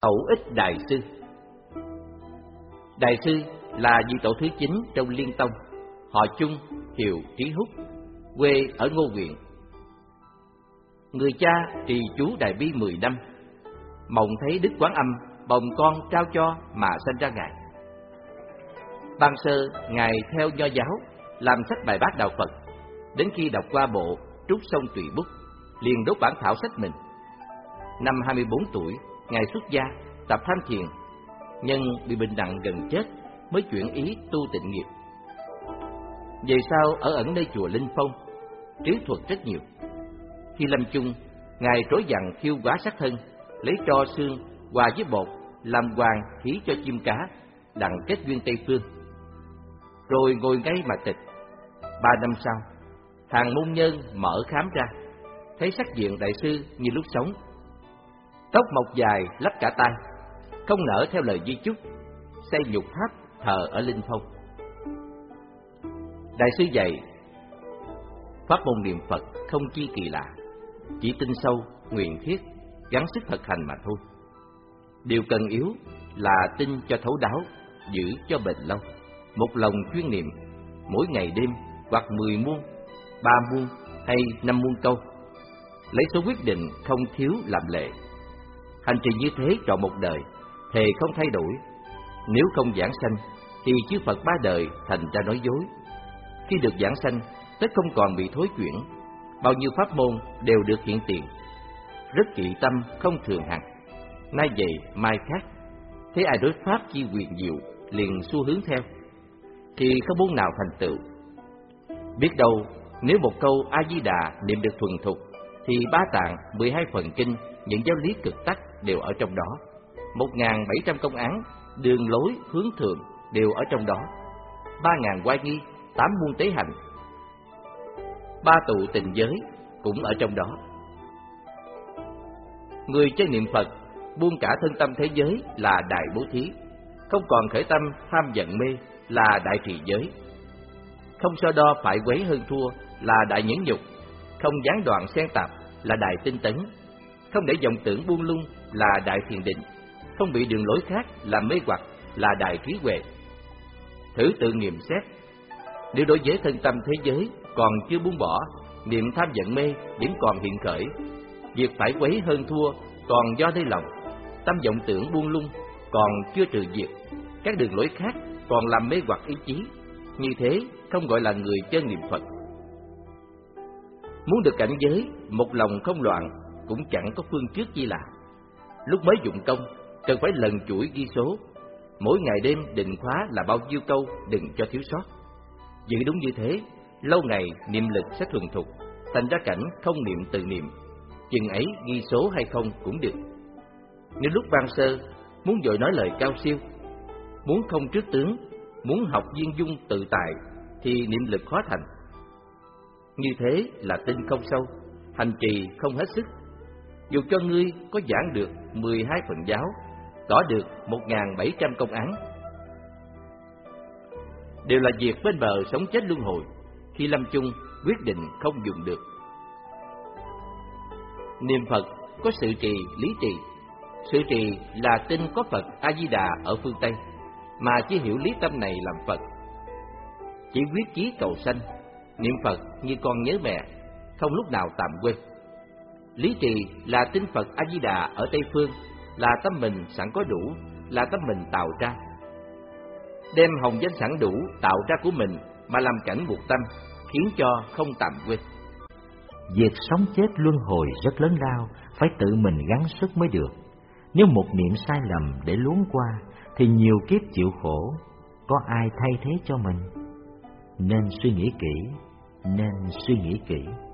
Tổ ích Đại Sư. Đại Sư là vị tổ thứ 9 trong Liên Tông, họ Chung, hiệu Trí Húc, quê ở Ngô Huyện. Người cha trì chú Đại Bi 10 năm, mộng thấy Đức Quán Âm bồng con trao cho mà sanh ra Ngài. Ban sơ Ngài theo Nho giáo, làm sách bài bát đạo Phật, đến khi đọc qua bộ Trúc Sông Tùy Bút, liền đốt bản thảo sách mình. Năm 24 tuổi, Ngài xuất gia, tập tham thiền, nhưng bị bệnh nặng gần chết mới chuyển ý tu tịnh nghiệp. Về sau ở ẩn nơi chùa Linh Phong, trí thuật rất nhiều. Khi lâm chung, Ngài trối dặn khiêu quá sát thân, lấy tro xương hòa với bột làm hoàng khí cho chim cá, đặng kết duyên Tây Phương. Rồi ngồi ngay mà tịch. 3 năm sau, hàng môn nhân mở khám ra, thấy sắc diện Đại Sư như lúc sống, tóc mọc dài lấp cả tai, không nở theo lời di chúc, xây nhục tháp thờ ở Linh Phong. Đại Sư dạy pháp môn niệm Phật không chi kỳ lạ, chỉ tin sâu, nguyện thiết, gắng sức thực hành mà thôi. Điều cần yếu là tin cho thấu đáo, giữ cho bền lâu, một lòng chuyên niệm, mỗi ngày đêm hoặc 10 muôn, 3 muôn hay 5 muôn câu, lấy số quyết định không thiếu làm lệ. Hành trì như thế trọn một đời, thề không thay đổi. Nếu không giảng sanh, thì chư Phật 3 đời thành ra nói dối. Khi được giảng sanh, tất không còn bị thối chuyển, bao nhiêu pháp môn đều được hiện tiền. Rất kỵ tâm không thường hằng, nay vậy mai khác. Thế ai đối pháp chi quyền diệu, liền xu hướng theo, thì không muốn nào thành tựu. Biết đâu nếu một câu A Di Đà niệm được thuần thục, thì 3 tạng, 12 phần kinh, những giáo lý cực tắc đều ở trong đó. 1.700 công án, đường lối hướng thượng đều ở trong đó. 3.000 oai nghi, 8 muôn tế hạnh, 3 tụ tình giới cũng ở trong đó. Người chơi niệm Phật buông cả thân tâm thế giới là đại bố thí, không còn khởi tâm tham giận mê là đại trì giới, không so đo phải quấy hơn thua là đại nhẫn nhục, không gián đoạn xen tạp là đại tinh tấn, không để vọng tưởng buông lung là đại thiền định, không bị đường lối khác làm mê hoặc là đại trí huệ. Thử tự nghiệm xét, nếu đối với thân tâm thế giới còn chưa buông bỏ, niệm tham giận mê vẫn còn hiện khởi, việc phải quấy hơn thua còn do nơi lòng, tâm vọng tưởng buông lung còn chưa trừ diệt, các đường lối khác còn làm mê hoặc ý chí, như thế không gọi là người chơi niệm Phật. Muốn được cảnh giới một lòng không loạn cũng chẳng có phương trước chi là. Lúc mới dụng công cần phải lần chuỗi ghi số, mỗi ngày đêm định khóa là bao nhiêu câu, đừng cho thiếu sót. Giữ đúng như thế, lâu ngày niệm lực sẽ thuần thục, thành ra cảnh không niệm tự niệm, chừng ấy ghi số hay không cũng được. Nếu lúc ban sơ muốn vội nói lời cao siêu, muốn không trước tướng, muốn học viên dung tự tại, thì niệm lực khó thành. Như thế là tin không sâu, hành trì không hết sức. Dù cho ngươi có giảng được 12 phần giáo, tỏ được 1.700 công án, đều là việc bên bờ sống chết luân hồi, khi lâm chung quyết định không dùng được. Niệm Phật có sự trì, lý trì. Sự trì là tin có Phật A Di Đà ở phương Tây, mà chỉ hiểu lý tâm này làm Phật. Chỉ quyết chí cầu sanh, niệm Phật như con nhớ mẹ, không lúc nào tạm quên. Lý trì là tin Phật A Di Đà ở Tây phương, là tâm mình sẵn có đủ, là tâm mình tạo ra. Đem hồng danh sẵn đủ tạo ra của mình mà làm cảnh buộc tâm, khiến cho không tạm quên. Việc sống chết luân hồi rất lớn lao, phải tự mình gắng sức mới được. Nếu một niệm sai lầm để luống qua, thì nhiều kiếp chịu khổ, có ai thay thế cho mình? Nên suy nghĩ kỹ, nên suy nghĩ kỹ.